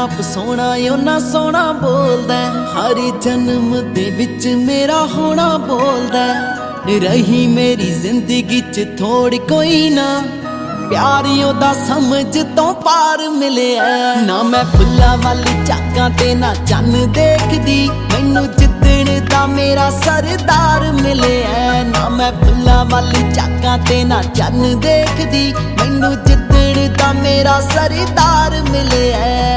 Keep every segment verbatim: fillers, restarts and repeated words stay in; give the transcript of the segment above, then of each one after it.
ਆਪ ਸੋਹਣਾ ਓਨਾ ਸੋਹਣਾ ਬੋਲਦਾ, ਹਰ ਜਨਮ ਦੇ ਵਿੱਚ ਮੇਰਾ ਹੋਣਾ ਬੋਲਦਾ। ਰਹੀ ਮੇਰੀ ਜ਼ਿੰਦਗੀ ਚ ਥੋੜੀ ਕੋਈ ਨਾ, ਪਿਆਰ ਉਹਦਾ ਸਮਝ ਤੋਂ ਪਾਰ ਮਿਲਿਆ। ਨਾ ਮੈਂ ਫੁੱਲਾਂ ਵਾਲੀ ਝਾਕਾਂ ਤੇ ਨਾ ਚੰਨ ਦੇਖਦੀ, ਮੈਨੂੰ ਜਿੱਦਣ ਦਾ ਮੇਰਾ ਸਰਦਾਰ ਮਿਲਿਆ। ਨਾ ਮੈਂ ਫੁੱਲਾਂ ਵਾਲੀ ਝਾਕਾਂ ਤੇ ਨਾ ਚੰਨ ਦੇਖਦੀ, ਮੈਨੂੰ ਜਿੱਦਣ ਦਾ ਮੇਰਾ ਸਰਦਾਰ ਮਿਲਿਆ।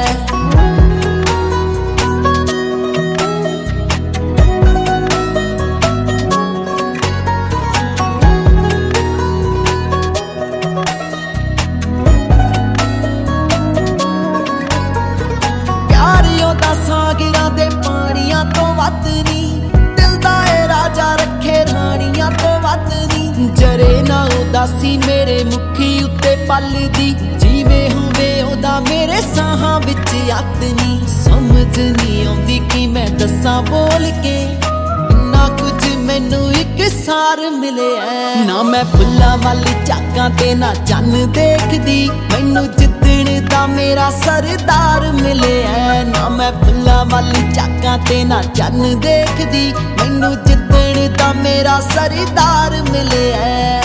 ਸਾਗਰਾਂ ਦੇ ਪਾਣੀਆਂ ਤੋਂ ਵੱਧ ਨੀ, ਦਿਲ ਦਾ ਏ ਰਾਜਾ ਰੱਖੇ ਰਾਣੀਆਂ ਤੋਂ ਵੱਧ ਨੀ। ਜਰੇ ਨਾ ਉਦਾਸੀ ਮੇਰੇ ਮੁਖੀ ਉੱਤੇ ਪਲਦੀ, ਜਿਵੇਂ ਹੋਵੇ ਉਹਦਾ ਮੇਰੇ ਸਾਹਾਂ ਵਿੱਚ ਅੱਤ ਨੀ। ਸਮਝ ਨੀ ਆਉਂਦੀ ਕਿ ਮੈਂ ਦੱਸਾਂ ਬੋਲ ਕੇ, ਇੰਨਾ ਕੁਝ ਮੈਨੂੰ ਇੱਕ ਸਾਰ ਮਿਲਿਆ। ਨਾ ਮੈਂ ਫੁੱਲਾਂ ਵਾਲੀ ਝਾਕਾਂ ਤੇ ਨਾ ਚੰਨ ਦੇਖਦੀ, ਮੈਨੂੰ ਜਿੱਦਣ ਦਾ ਮੇਰਾ ਸਰਦਾਰ ਮਿਲਿਆ। ਨਾ ਮੈਂ ਫੁੱਲਾਂ ਵਾਲੀ ਝਾਕਾਂ ਤੇ ਨਾ ਚੰਨ ਦੇਖਦੀ, ਮੈਨੂੰ ਜਿੱਦਣ ਦਾ ਮੇਰਾ ਸਰਦਾਰ ਮਿਲਿਆ।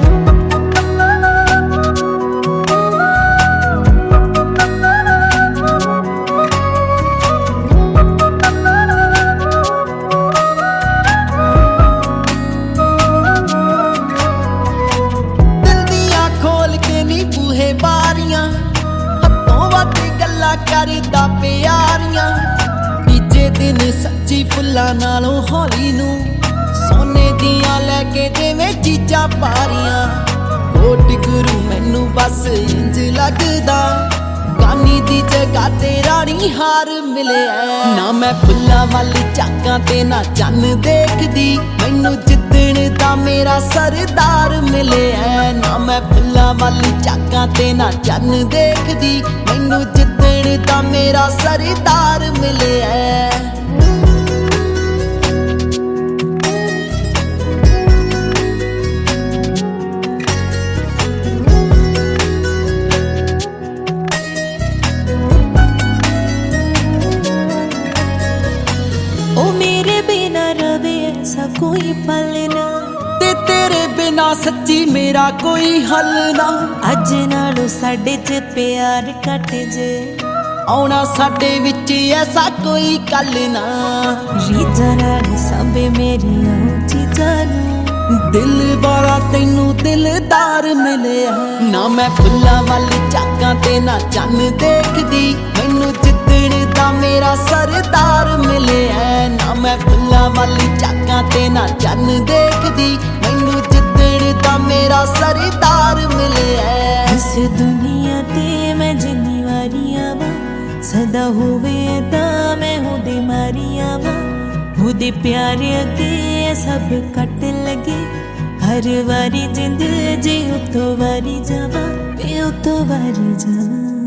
ਕਰਦਾ ਪਿਆਰੀਆਂ, ਤੀਜੇ ਦਿਨ ਸੱਚੀ ਫੁੱਲਾਂ ਨਾਲੋਂ ਹੌਲੀ ਨੂੰ, ਸੋਨੇ ਦੀਆਂ ਲੈ ਕੇ ਜਿਵੇਂ ਚੀਜ਼ਾਂ ਪਾਰੀਆਂ। ਕੋਟ ਗੁਰੂ ਮੈਨੂੰ ਬਸ ਇੰਜ ਲੱਗਦਾ, ਕਾਨੀ ਦੀ ਜਗ੍ਹਾ ਤੇ ਰਾਣੀ ਹਾਰ ਮਿਲਿਆ। ਨਾ ਮੈਂ ਫੁੱਲਾਂ ਵਾਲੀ ਝਾਕਾਂ ਤੇ ਨਾ ਚੰਨ ਦੇਖਦੀ, ਮੈਨੂੰ ਜਿੱਦਣ ਦਾ ਮੇਰਾ ਸਰਦਾਰ ਮਿਲਿਆ। ਨਾ ਮੈਂ ਫੁੱਲਾਂ ਵਾਲੀ ਝਾਕਾਂ ਤੇ ਨਾ ਚੰਨ ਦੇਖਦੀ, ਮੈਨੂੰ ਜਿੱਦਣ ਦਾ ਮੇਰਾ ਸਰਦਾਰ ਮਿਲਿਆ। ओ मेरे बिना रवे ऐसा कोई पल ना, ते तेरे बिना सच्ची मेरा कोई हल ना। अज नालों साडे च प्यार घट जे, आउणा साडे विच ऐसा कोई कल ना। रीझां नाल सांभे मेरियां चीज़ां नूं, दिल वाला तैनू दिलदार मिलिया। ना मैं फुल्लां वाली ਝਾਕਾਂ ते ना चन्न देखदी, मैनू जिद्दण दा मेरा सरदार मिलिया। ना मैं फुल्लां वाली ਝਾਕਾਂ ते ना चन्न देखदी, मैनू जिद्दण दा मेरा सरदार मिलिया। इस दुनिया ते मैं जिन्नी वारी आवां, सदा होवे तां मैं होदे मारिया वा। होदे प्यार अगे सब कट लगे, हर वारी जिंद जे उतो वारी जावा, मैं उतो वारी जावा।